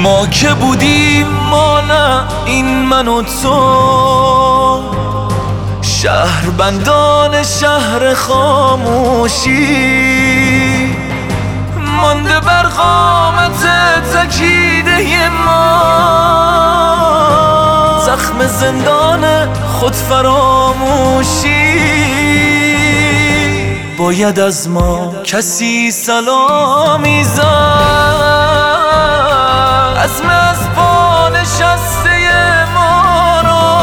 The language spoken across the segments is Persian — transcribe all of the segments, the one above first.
ما که بودیم ما نه این من و تو، شهربندان شهر خاموشی، مانده بر قامت تکیده ما، زخم زندان خود فراموشی. باید از ما کسی سلامی زد، عزم از پا نشسته ما را،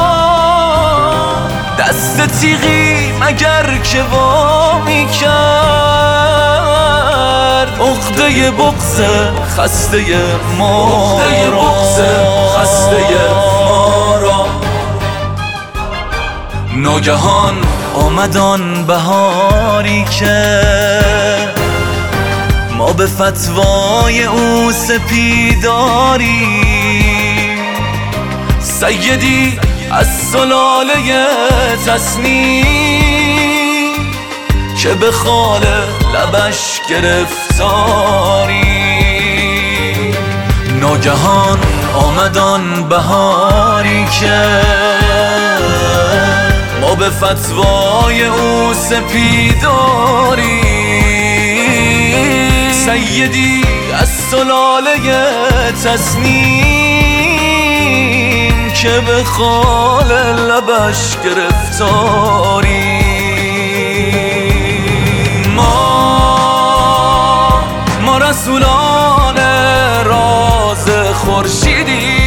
دست تیغی مگر که وامی کرد، عقده بغض خسته ما را. ناگهان آمد آن بهاری که ما به فتوای او سپیداری، سیدی از سلاله تصنیم که به خال لبش گرفتاری. ناگهان آمد آن بهاری که ما به فتوای او سپیداری، سیدی از سلاله تصنیم که به خال لبش گرفتاری. ما رسولان راز خورشیدی،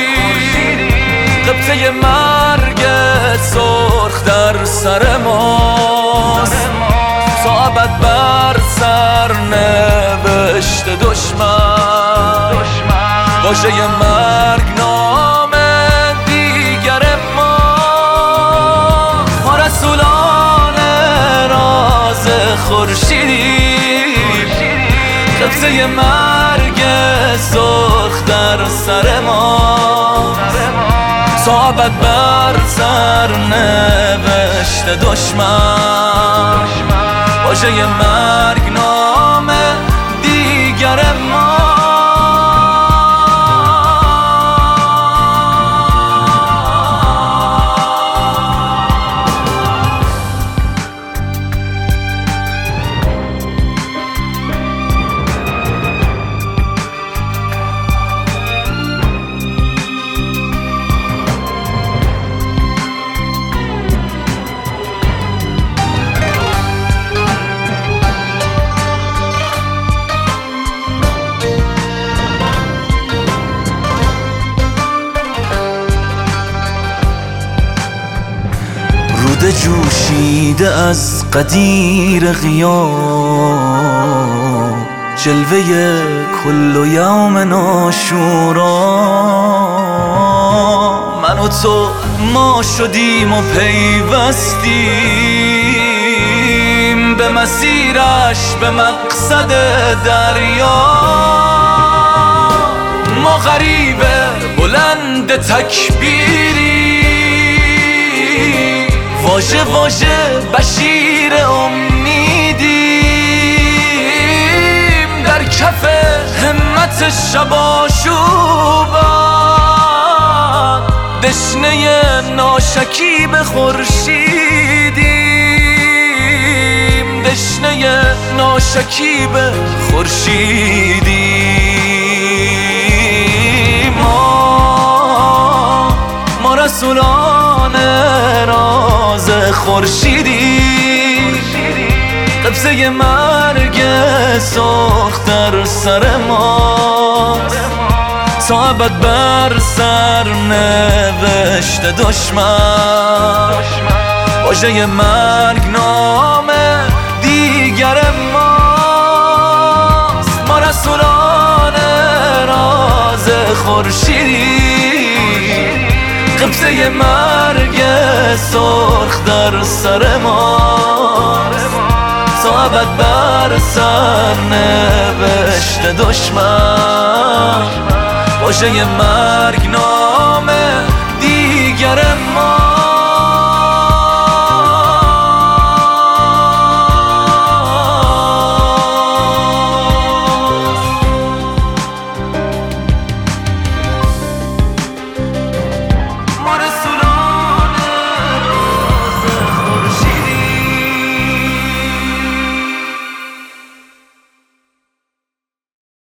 قبطه مرگ سرخ در سر ماست، تا ابد بر سر نوشت دشمن، واژه مرگ نام دیگر ما. ما رسولان راز خورشیدی، قبطه مرگ سرخ در سر ما، تا ابد بر سر نوشت دشمن، واژه مرگ نام دیگر ما. رود جوشیده از قدیر غیاب، جلوه کل یوم ناشورا. من و تو ما شدیم و پیوستیم به مسیرش، به مقصد دریا. ما غریب بلند تکبیری، واژه واژه بشیر امیدیم، در کف همت شباشوبان، دشنه ناشکیب خورشیدیم، دشنه ناشکیب خورشیدیم. ما رسولان راز خورشیدی، قبضه مرگ سرخ در سر ما، تا ابد بر سر نوشت دشمن، واژه مرگ نام دیگر ماست. ما رسولان راز خورشیدی، قبضه مرگ سرخ در سر ما، تا ابد بر سر نوشت دشمن، واژه مرگ نام دیگر ما.